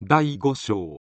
第5章。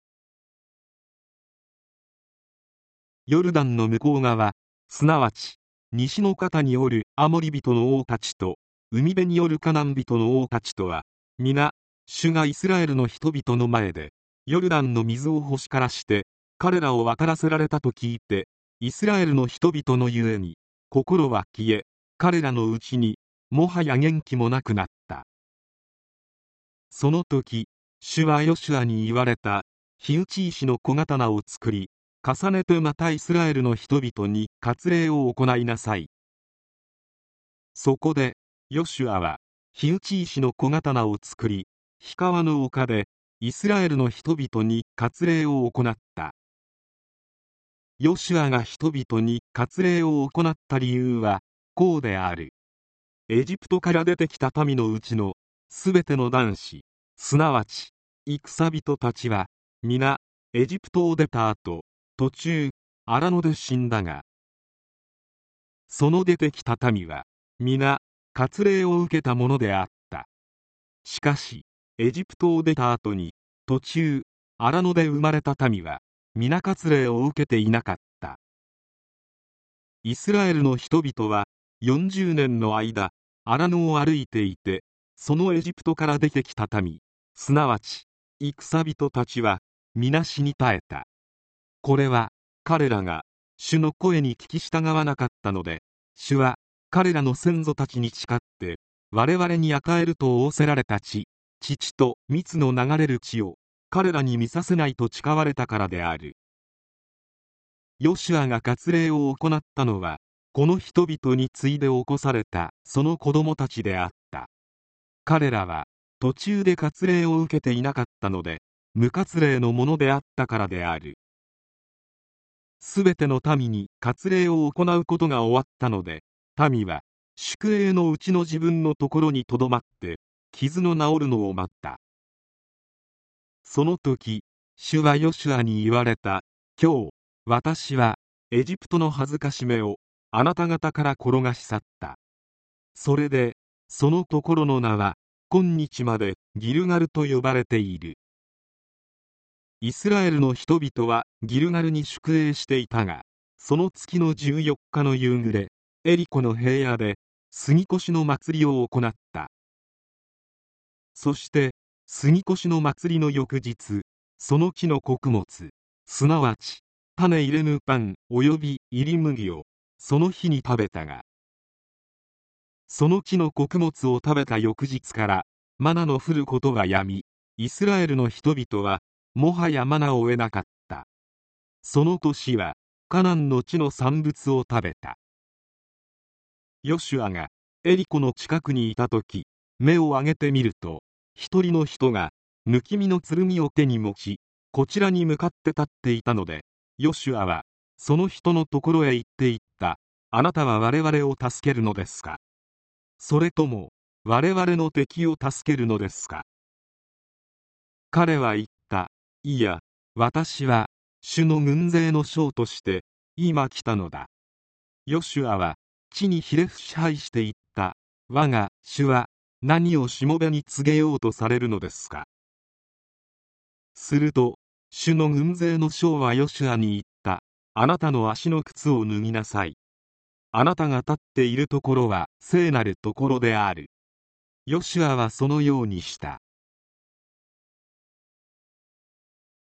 ヨルダンの向こう側、すなわち西の方におるアモリ人の王たちと海辺によるカナン人の王たちとは、皆主がイスラエルの人々の前でヨルダンの水を星からして彼らを渡らせられたと聞いて、イスラエルの人々のゆえに心は消え、彼らのうちにもはや元気もなくなった。その時、主はヨシュアに言われた。火打ち石の小刀を作り、重ねてまたイスラエルの人々に割礼を行いなさい。そこでヨシュアは火打ち石の小刀を作り、火川の丘でイスラエルの人々に割礼を行った。ヨシュアが人々に割礼を行った理由はこうである。エジプトから出てきた民のうちのすべての男子、すなわち戦人たちは皆エジプトを出た後、途中荒野で死んだが、その出てきた民は皆割礼を受けたものであった。しかしエジプトを出た後に途中荒野で生まれた民は皆割礼を受けていなかった。イスラエルの人々は40年の間荒野を歩いていて、そのエジプトから出てきた民、すなわち戦人たちは皆死に絶えた。これは彼らが主の声に聞き従わなかったので、主は彼らの先祖たちに誓って我々に与えると仰せられた地、乳と蜜の流れる地を彼らに見させないと誓われたからである。ヨシュアが割礼を行ったのは、この人々に次いで起こされたその子供たちであった。彼らは途中で割礼を受けていなかったので、無割礼のものであったからである。すべての民に割礼を行うことが終わったので、民は宿営のうちの自分のところにとどまって傷の治るのを待った。その時、主はヨシュアに言われた。今日私はエジプトの恥ずかしめをあなた方から転がし去った。それでそのところの名は今日までギルガルと呼ばれている。イスラエルの人々はギルガルに宿営していたが、その月の14日の夕暮れ、エリコの平野で杉越の祭りを行った。そして杉越の祭りの翌日、その木の穀物、すなわち種入れぬパンおよび入り麦をその日に食べたが、その木の穀物を食べた翌日からマナの降ることがやみ、イスラエルの人々はもはやマナを得なかった。その年はカナンの地の産物を食べた。ヨシュアがエリコの近くにいた時、目を上げてみると、一人の人が抜き身の剣を手に持ち、こちらに向かって立っていたので、ヨシュアはその人のところへ行って言った。あなたは我々を助けるのですか？それとも我々の敵を助けるのですか？彼は言った。いや、私は主の軍勢の将として今来たのだ。ヨシュアは地にひれ伏し拝して言った。我が主は何をしもべに告げようとされるのですか？すると主の軍勢の将はヨシュアに言った。あなたの足の靴を脱ぎなさい。あなたが立っているところは聖なるところである。ヨシュアはそのようにした。